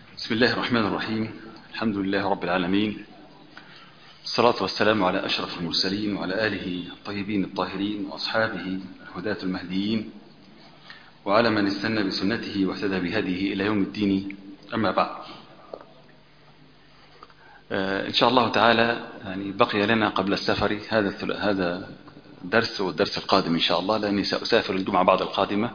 بسم الله الرحمن الرحيم. الحمد لله رب العالمين، الصلاة والسلام على أشرف المرسلين وعلى آله الطيبين الطاهرين وأصحابه الهداة المهديين وعلى من استنى بسنته واهتدى بهديه إلى يوم الدين. أما بعد، إن شاء الله تعالى يعني بقي لنا قبل السفر هذا درس والدرس القادم إن شاء الله، لأني سأسافر الجمعة بعد القادمة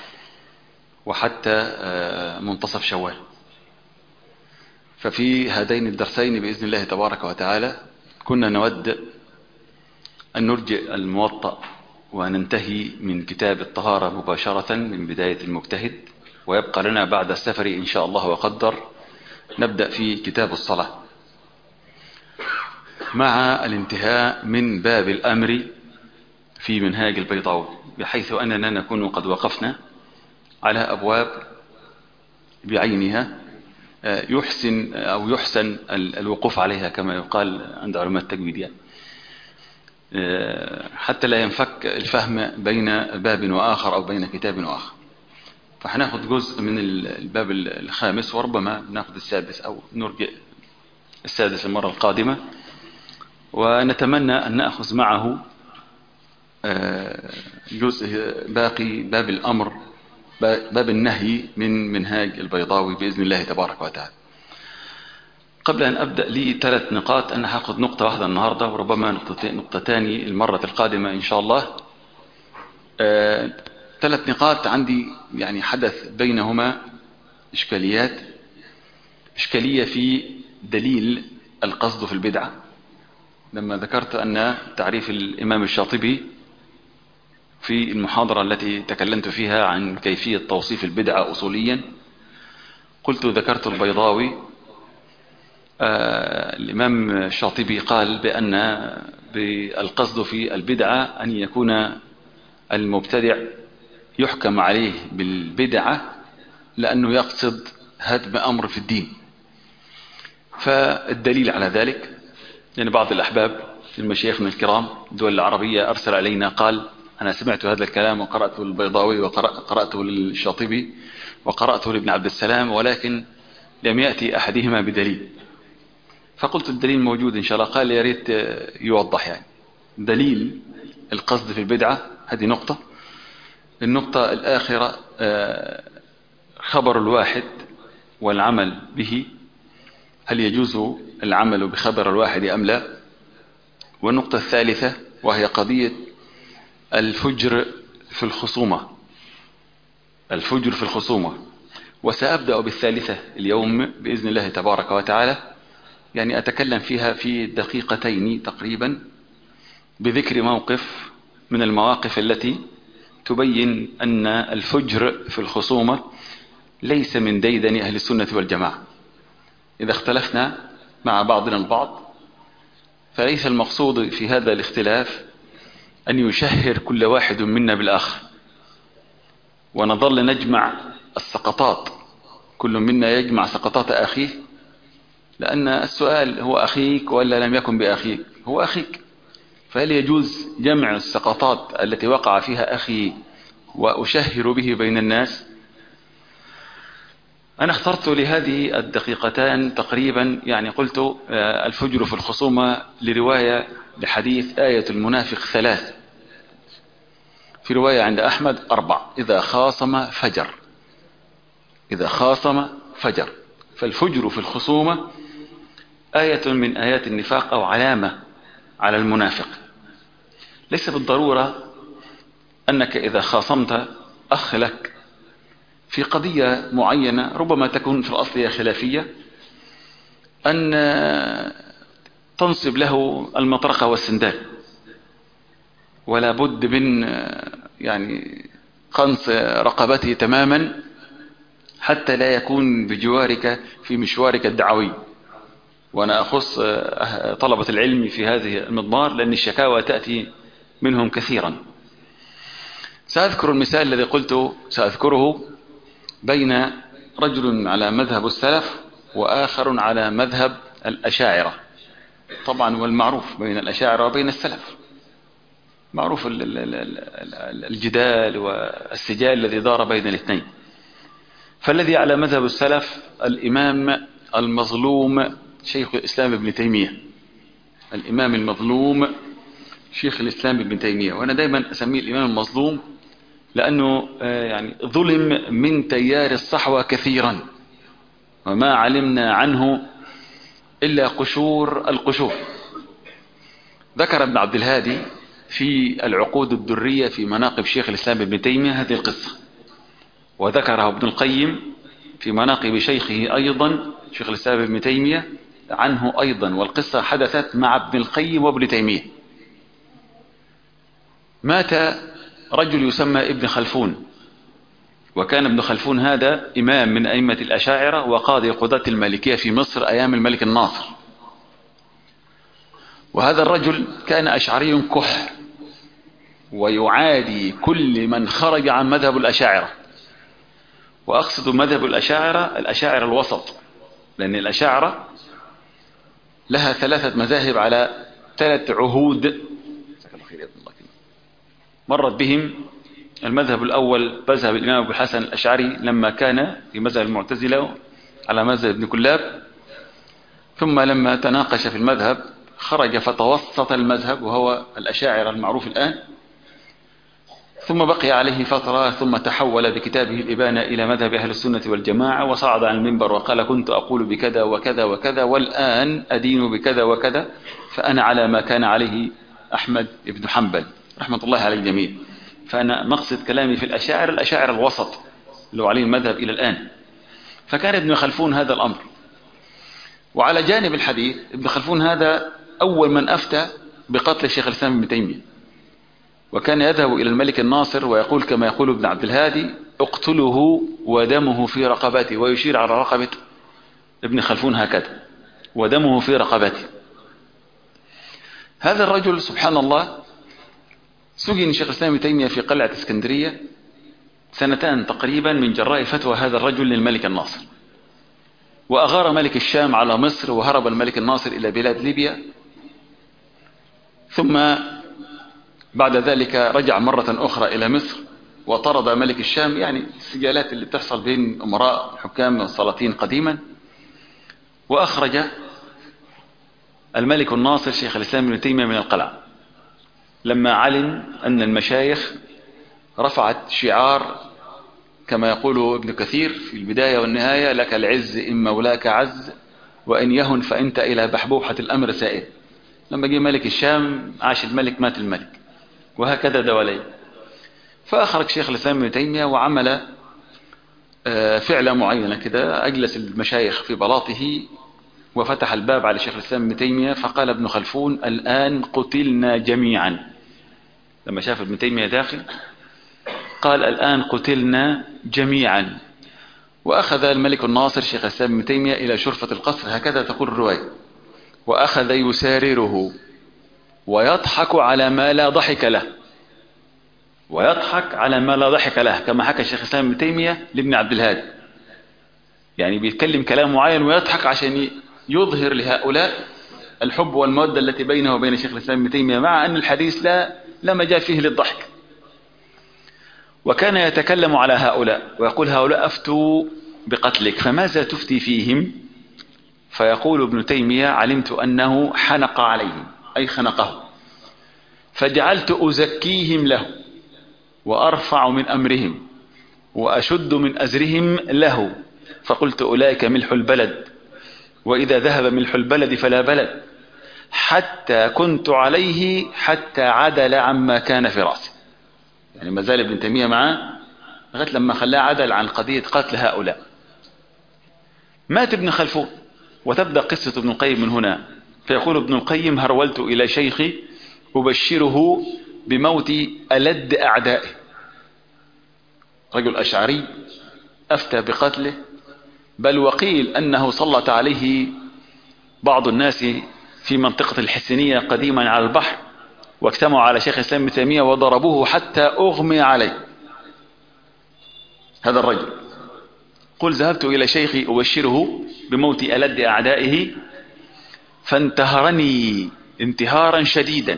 وحتى منتصف شوال. ففي هذين الدرسين بإذن الله تبارك وتعالى كنا نود أن نرجئ الموطأ وننتهي من كتاب الطهارة مباشرة من بداية المجتهد، ويبقى لنا بعد السفر إن شاء الله وقدر نبدأ في كتاب الصلاة مع الانتهاء من باب الأمر في منهاج البيضاوي، بحيث أننا نكون قد وقفنا على أبواب بعينها يحسن الوقوف عليها كما يقال عند علماء التجويد، يعني حتى لا ينفك الفهم بين باب وآخر أو بين كتاب وآخر. فهناخد جزء من الباب الخامس، وربما ناخد السادس أو نرجع السادس المرة القادمة، ونتمنى أن نأخذ معه جزء باقي باب الأمر، باب النهي من منهاج البيضاوي بإذن الله تبارك وتعالى. قبل أن أبدأ لي 3 نقاط، أنا هاخد نقطة واحدة النهاردة وربما نقطتان المرة القادمة إن شاء الله. 3 نقاط عندي يعني حدث بينهما إشكالية في دليل القصد في البدعة. لما ذكرت أن تعريف الإمام الشاطبي في المحاضرة التي تكلمت فيها عن كيفية توصيف البدعة أصوليا، ذكرت البيضاوي. الإمام الشاطبي قال بأن القصد في البدعة أن يكون المبتدع يحكم عليه بالبدعة لأنه يقصد هدم أمر في الدين. فالدليل على ذلك يعني بعض الأحباب المشايخنا الكرام الدول العربية أرسل علينا قال: أنا سمعت هذا الكلام وقرأته للبيضاوي وقرأته للشاطبي وقرأته لابن عبد السلام، ولكن لم يأتي أحدهما بدليل. فقلت الدليل موجود إن شاء الله. قال: يا ريت يوضح يعني دليل القصد في البدعة. هذه نقطة. النقطة الآخرة خبر الواحد والعمل به، هل يجوز العمل بخبر الواحد أم لا؟ والنقطة الثالثة وهي قضية الفجر في الخصومة. وسأبدأ بالثالثة اليوم بإذن الله تبارك وتعالى، يعني أتكلم فيها في دقيقتين تقريبا بذكر موقف من المواقف التي تبين أن الفجر في الخصومة ليس من ديدن أهل السنة والجماعة. إذا اختلفنا مع بعضنا البعض فليس المقصود في هذا الاختلاف أن يشهر كل واحد منا بالآخر ونظل نجمع السقطات، كل منا يجمع سقطات أخيه، لأن السؤال هو أخيك ولا لم يكن بأخيك؟ هو أخيك. فهل يجوز جمع السقطات التي وقع فيها أخي وأشهر به بين الناس؟ أنا اخترت لهذه الدقيقتان تقريبا، يعني قلت الفجر في الخصومة لرواية لحديث آية المنافق 3، في رواية عند أحمد 4: إذا خاصم فجر. فالفجر في الخصومة آية من آيات النفاق أو علامة على المنافق. ليس بالضرورة أنك إذا خاصمت أخ لك في قضية معينة ربما تكون في الأصل خلافية أن تنصب له المطرقة والسندال، ولا بد من يعني قنص رقبته تماما حتى لا يكون بجوارك في مشوارك الدعوي. وأنا أخص طلبة العلم في هذه المضمار لأن الشكاوى تأتي منهم كثيرا. سأذكر المثال الذي قلت سأذكره بين رجل على مذهب السلف وآخر على مذهب الأشاعرة. طبعا والمعروف بين الأشاعرة وبين السلف معروف الجدال والسجال الذي دار بين الاثنين. فالذي على مذهب السلف الإمام المظلوم شيخ الإسلام ابن تيمية. الإمام المظلوم شيخ الإسلام ابن تيمية، وأنا دايما أسميه الإمام المظلوم لأنه يعني ظلم من تيار الصحوة كثيرا، وما علمنا عنه إلا قشور القشور. ذكر ابن عبد الهادي في العقود الدرية في مناقب شيخ الإسلام ابن تيمية هذه القصة، وذكرها ابن القيم في مناقب شيخه أيضا شيخ الإسلام ابن تيمية عنه أيضا، والقصة حدثت مع ابن القيم وابن تيمية. مات رجل يسمى ابن خلفون، وكان ابن خلفون هذا إمام من أئمة الأشاعرة وقاضي قضاة المالكية في مصر أيام الملك الناصر. وهذا الرجل كان أشعري كح، ويعادي كل من خرج عن مذهب الأشاعرة، وأقصد مذهب الأشاعرة الوسط، لأن الأشاعرة لها 3 مذاهب على 3 عهود مرت بهم. المذهب الأول مذهب الإمام أبو الحسن الأشعري لما كان في مذهب المعتزلة على مذهب ابن كلاب، ثم لما تناقش في المذهب خرج فتوسط المذهب وهو الأشاعرة المعروف الآن، ثم بقي عليه فترة، ثم تحول بكتابه الإبانة إلى مذهب أهل السنة والجماعة، وصعد عن المنبر وقال كنت أقول بكذا وكذا وكذا والآن أدين بكذا وكذا، فأنا على ما كان عليه أحمد بن حنبل رحمة الله على الجميع. فأنا مقصد كلامي في الأشاعرة الوسط اللي هو عليه المذهب إلى الآن. فكان ابن خلفون هذا الأمر. وعلى جانب الحديث ابن خلفون هذا أول من أفتى بقتل الشيخ الإسلام ابن تيمية، وكان يذهب إلى الملك الناصر ويقول كما يقول ابن عبد الهادي اقتله ودمه في رقبته، ويشير على رقبة ابن خلفون هكذا ودمه في رقبته. هذا الرجل سبحان الله سجن الشيخ الإسلام ابن تيمية في قلعة اسكندرية 2 تقريبا من جراء فتوى هذا الرجل للملك الناصر. وأغار ملك الشام على مصر، وهرب الملك الناصر إلى بلاد ليبيا، ثم بعد ذلك رجع مرة أخرى إلى مصر وطرد ملك الشام، يعني السجالات اللي بتحصل بين أمراء الحكام والسلاطين قديما. وأخرج الملك الناصر شيخ الإسلام ابن تيمية من القلعة لما علم أن المشايخ رفعت شعار كما يقول ابن كثير في البداية والنهاية لك العز إن مولاك عز وإن يهن فأنت إلى بحبوحة الأمر سائل. لما جه ملك الشام عاش الملك مات الملك، وهكذا دوالي. فأخرج شيخ الإسلام ابن تيمية وعمل فعلة معينة كده، أجلس المشايخ في بلاطه وفتح الباب على شيخ الإسلام ابن تيمية، فقال ابن خلفون الآن قتلنا جميعا. لما شاف ابن تيمية داخل قال الآن قتلنا جميعا. وأخذ الملك الناصر شيخ الإسلام ابن تيمية إلى شرفة القصر، هكذا تقول الرواية، وأخذ يسارره ويضحك على ما لا ضحك له، ويضحك على ما لا ضحك له، كما حكى الشيخ الإسلام ابن تيمية لابن عبد الهادي. يعني بيتكلم كلام معين ويضحك عشان يظهر لهؤلاء الحب والمودة التي بينه وبين شيخ الإسلام ابن تيمية، مع أن الحديث لا مجال فيه للضحك. وكان يتكلم على هؤلاء ويقول هؤلاء أفتوا بقتلك فماذا تفتي فيهم؟ فيقول ابن تيمية علمت أنه حنق عليهم، أي خنقه، فجعلت أزكيهم له وأرفع من أمرهم وأشد من أزرهم له، فقلت أولئك ملح البلد، وإذا ذهب ملح البلد فلا بلد، حتى كنت عليه حتى عدل عما كان في رأسه. يعني ما زال ابن تيمية معاه لغاية لما خلاه عدل عن قضية قتل هؤلاء. مات ابن خلفون، وتبدأ قصة ابن القيم من هنا. فيقول ابن القيم هرولت إلى شيخي أبشره بموت ألد أعدائه، رجل أشعري أفتى بقتله، بل وقيل أنه سلط عليه بعض الناس في منطقة الحسينية قديما على البحر، واجتمعوا على شيخ الإسلام ابن تيمية وضربوه حتى أغمي عليه هذا الرجل. قل ذهبت إلى شيخي أبشره بموت ألد أعدائه فانتهرني انتهارا شديدا،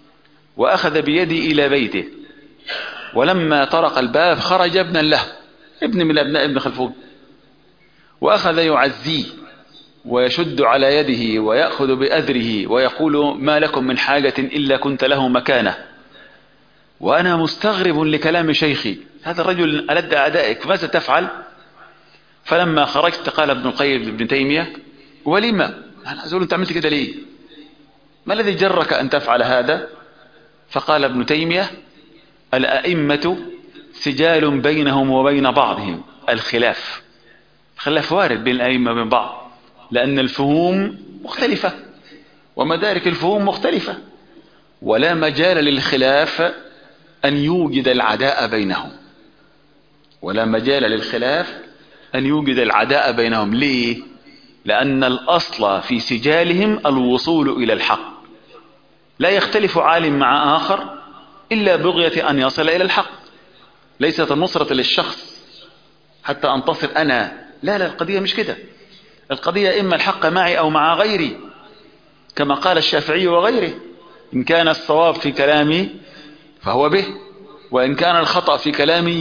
وأخذ بيدي إلى بيته، ولما طرق الباب خرج ابنا له ابن من أبناء ابن خلفون، وأخذ يعزيه ويشد على يده ويأخذ بأذره ويقول ما لكم من حاجة إلا كنت له مكانه، وأنا مستغرب لكلام شيخي، هذا الرجل ألد أعدائك ماذا تفعل؟ فلما خرجت قال ابن القيم ابن تيمية ولما؟ أنا أقول أنت عملت كده ليه؟ ما الذي جرك أن تفعل هذا؟ فقال ابن تيمية الأئمة سجال بينهم وبين بعضهم، الخلاف وارد بين الأئمة وبين بعض، لأن الفهوم مختلفة ومدارك الفهوم مختلفة، ولا مجال للخلاف أن يوجد العداء بينهم، ولا مجال للخلاف أن يوجد العداء بينهم. ليه؟ لأن الأصل في سجالهم الوصول إلى الحق، لا يختلف عالم مع آخر إلا بغية أن يصل إلى الحق، ليست النصرة للشخص حتى أنتصر أنا، لا القضية مش كده، القضية إما الحق معي أو مع غيري، كما قال الشافعي وغيره، إن كان الصواب في كلامي فهو به، وإن كان الخطأ في كلامي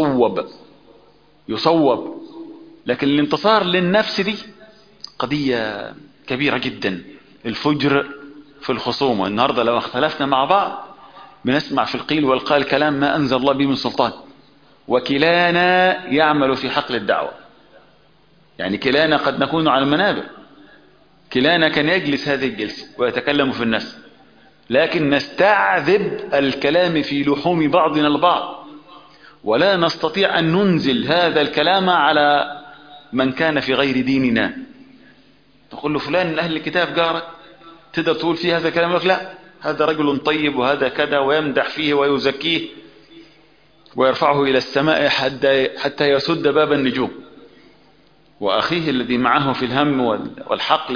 يصوب. لكن الانتصار للنفس دي قضية كبيرة جدا، الفجر في الخصوم. النهاردة لو اختلفنا مع بعض بنسمع في القيل والقال كلام ما أنزل الله به من سلطان، وكلانا يعمل في حقل الدعوة، يعني كلانا قد نكون على المنابر، كلانا كان يجلس هذه الجلسة ويتكلم في الناس، لكن نستعذب الكلام في لحوم بعضنا البعض، ولا نستطيع أن ننزل هذا الكلام على من كان في غير ديننا. تقول له فلان من أهل الكتاب جارك، تقدر تقول فيه هذا الكلام؟ لك لا، هذا رجل طيب وهذا كذا، ويمدح فيه ويزكيه ويرفعه إلى السماء حتى يسد باب النجوم. وأخيه الذي معه في الهم والحقل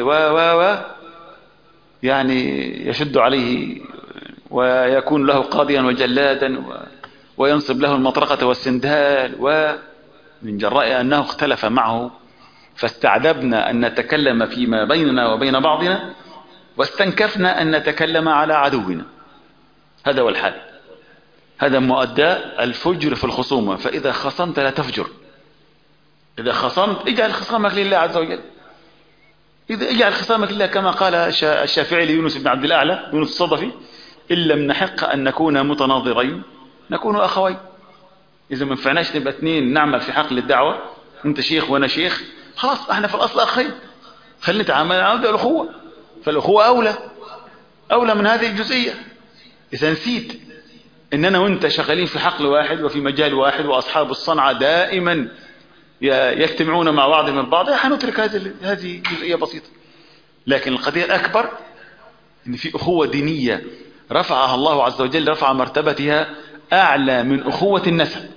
يعني يشد عليه ويكون له قاضيا وجلادا وينصب له المطرقة والسندال، ومن جراء أنه اختلف معه فاستعذبنا أن نتكلم فيما بيننا وبين بعضنا، واستنكفنا أن نتكلم على عدونا. هذا هو الحال، هذا مؤدى الفجر في الخصومة. فإذا خصمت لا تفجر، إذا خصمت اجعل خصامك لله عز وجل، إذا اجعل خصامك لله، كما قال الشافعي ليونس بن عبد الأعلى يونس الصدفي إن لم نحق أن نكون متناظرين نكون أخوين. إذا ما نفعناش نبقى اثنين نعمل في حقل الدعوة، أنت شيخ وأنا شيخ، خلاص احنا في الأصل أخين، خلينا نتعامل على الأخوة، فالأخوة أولى من هذه الجزئية. إذا نسيت إننا وأنت شغالين في حقل واحد وفي مجال واحد، وأصحاب الصنعة دائما يجتمعون مع بعض من بعض، حنترك هذه جزئية بسيطة. لكن القضية الأكبر إن في أخوة دينية رفعها الله عز وجل، رفع مرتبتها أعلى من أخوة النسب،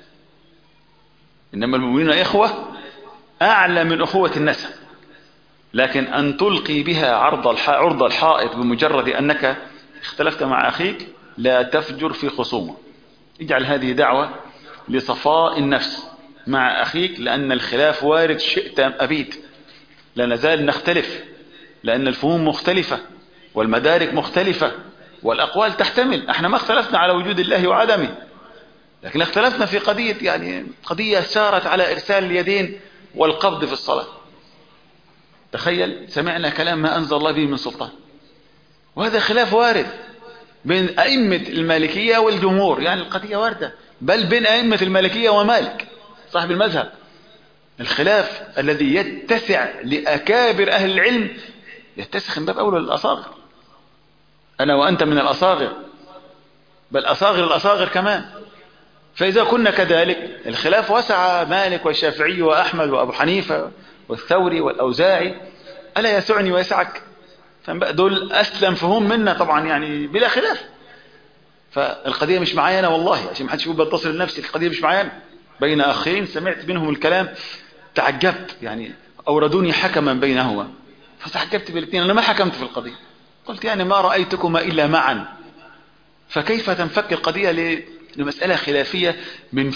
إنما المؤمنون إخوة، أعلى من أخوة النسب. لكن أن تلقي بها عرض الحائط بمجرد أنك اختلفت مع أخيك، لا تفجر في خصومة. اجعل هذه دعوة لصفاء النفس مع أخيك، لأن الخلاف وارد شئت أم أبيت، لا نزال نختلف، لأن الفهوم مختلفة والمدارك مختلفة والأقوال تحتمل. احنا ما اختلفنا على وجود الله وعدمه، لكن اختلفنا في قضية، يعني قضية سارت على إرسال اليدين والقبض في الصلاة. تخيل سمعنا كلام ما أنزل الله به من سلطان، وهذا خلاف وارد بين أئمة المالكية والجمهور، يعني القضية واردة، بل بين أئمة المالكية ومالك صاحب المذهب. الخلاف الذي يتسع لأكابر أهل العلم يتسخ من باب أولى للأصاغر. أنا وأنت من الأصاغر، بل أصاغر الأصاغر كمان. فإذا كنا كذلك الخلاف وسع مالك والشافعي وأحمد وأبو حنيفة والثوري والأوزاعي، ألا يسعني ويسعك؟ دول أسلم فهم منا طبعا، يعني بلا خلاف. فالقضية مش معايا أنا والله، عشان ما حدش يقول بتصل لنفسي، القضية مش معايا أنا. بين أخين سمعت منهم الكلام تعجبت، يعني أوردوني حكما بينهما، فتعجبت بالاثنين. أنا ما حكمت في القضية، قلت يعني ما رأيتكما إلا معا. فكيف تنفك القضية لمسألة خلافية من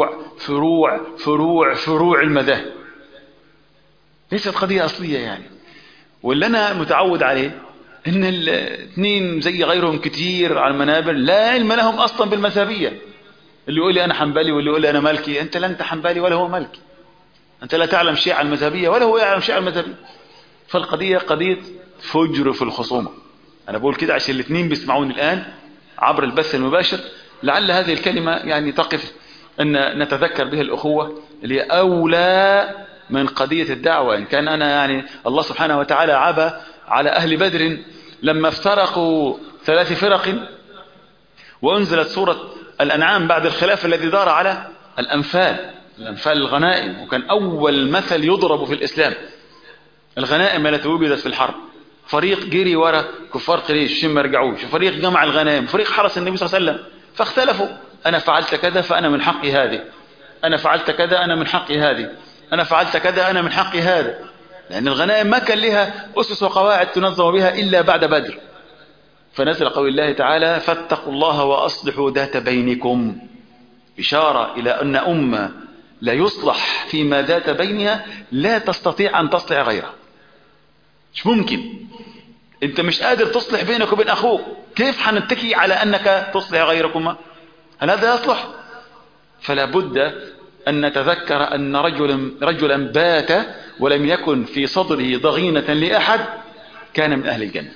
فروع المذاهب؟ ليست قضية أصلية يعني. واللي أنا متعود عليه إن الاثنين زي غيرهم كتير على المنابر لا علم لهم أصلا بالمذهبية، اللي يقول لي أنا حنبلي واللي يقول لي أنا مالكي. أنت لا أنت حنبلي ولا هو مالكي، أنت لا تعلم شيء عن المذهبية ولا هو يعلم شيء عن المذهبية. فالقضية قضية فجر في الخصومة. أنا بقول كده عشان الاثنين بيسمعوني الآن عبر البث المباشر، لعل هذه الكلمة يعني تقف أن نتذكر بها الأخوة اللي هي أولى من قضية الدعوة. إن كان أنا يعني الله سبحانه وتعالى عبى على أهل بدر لما افترقوا 3 فرق وأنزلت سورة الأنعام بعد الخلاف الذي دار على الأنفال الغنائم، وكان أول مثل يضرب في الإسلام الغنائم التي وجدت في الحرب. فريق جري ورا كفار قريش عشان ما يرجعوش، وفريق جمع الغنائم، وفريق حرس النبي صلى الله عليه وسلم، فاختلفوا. أنا فعلت كذا فأنا من حقي هذه، أنا فعلت كذا أنا من حقي هذه، أنا فعلت كذا أنا من حقي هذا. لأن الغنائم ما كان لها أسس وقواعد تنظم بها إلا بعد بدر. فنزل قول الله تعالى فاتقوا الله وأصلحوا ذات بينكم، إشارة إلى أن أمة لا يصلح فيما ذات بينها لا تستطيع أن تصلح غيرها. مش ممكن، أنت مش قادر تصلح بينك وبين أخوك، كيف حنتكي على أنك تصلح غيركما؟ هل هذا يصلح؟ فلا بد أن نتذكر أن رجلا بات ولم يكن في صدره ضغينة لأحد كان من أهل الجنة،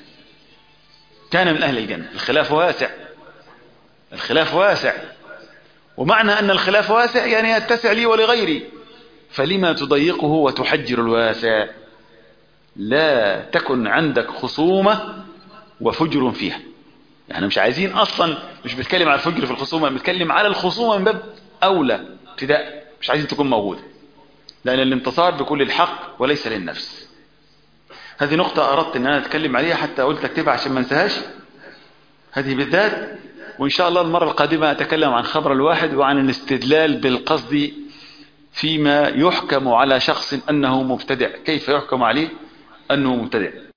كان من أهل الجنة. الخلاف واسع، الخلاف واسع، ومعنى أن الخلاف واسع يعني يتسع لي ولغيري، فلما تضيقه وتحجر الواسع؟ لا تكن عندك خصومة وفجر فيها. يعني مش عايزين أصلا، مش بتكلم على الفجر في الخصومة، بتكلم على الخصومة من باب أولى ابتداء، مش عايزين تكون موجودة، لأن الانتصار بكل الحق وليس للنفس. هذه نقطة أردت أن أنا أتكلم عليها، حتى قلت أكتبها عشان ما انساهاش هذه بالذات. وإن شاء الله المرة القادمة أتكلم عن خبر الواحد وعن الاستدلال بالقصد فيما يحكم على شخص أنه مبتدع، كيف يحكم عليه أنه مبتدع.